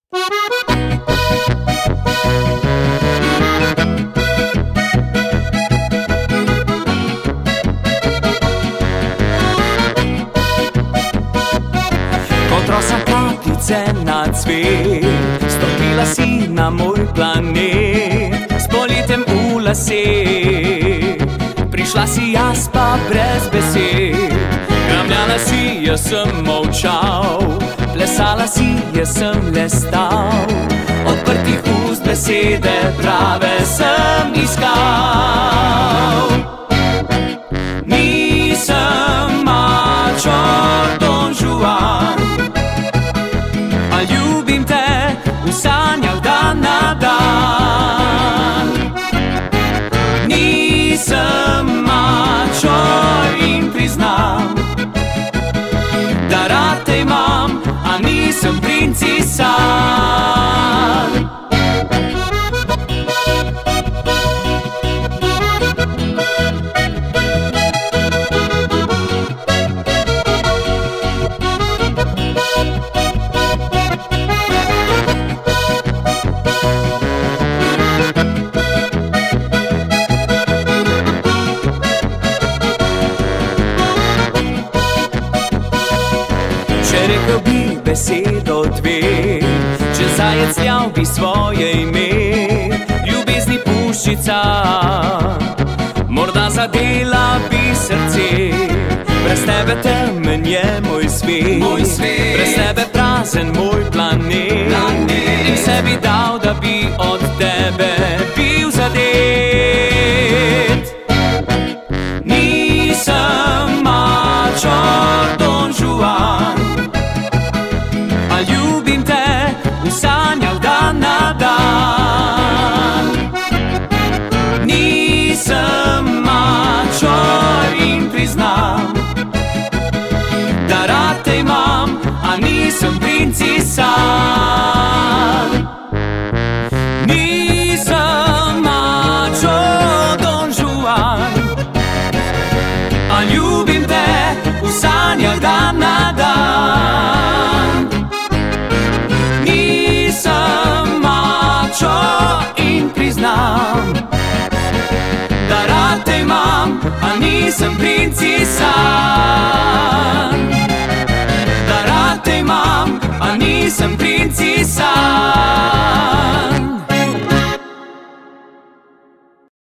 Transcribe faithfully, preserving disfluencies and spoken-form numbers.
Kot rosa kapljice na cvet, stopila si na moj planet, s politjem v laseh. Prišla si jaz pa brez besed, kramljala si, jaz sem molčal, plesala si, jaz sem le stal, odprtih ust besede prave sem iskal. Nisem mačo Don Juan, a ljubim te v sanjah dan na dan. Nisem mačo in priznam, da rad te imam, a nisem princ iz sanj. Če rekel bi besedo dve, če zajec ljal bi svoje ime, ljubezni puščica, morda zadela bi srce. Brez tebe temen je moj svet, moj svet. Brez tebe prazen moj planet, planet. In vse bi dal, da bi od tebe bil zadet. Nisem mačo Don Juan, a ljubim te v sanjah dan na dan. Nisem mačo in priznam, da rad te imam, a nisem princ iz sanj. Nisem mačo Don Juan, a ljubim te v sanjah dan na dan. Nisem mačo in priznam, da rad te imam, a nisem princ.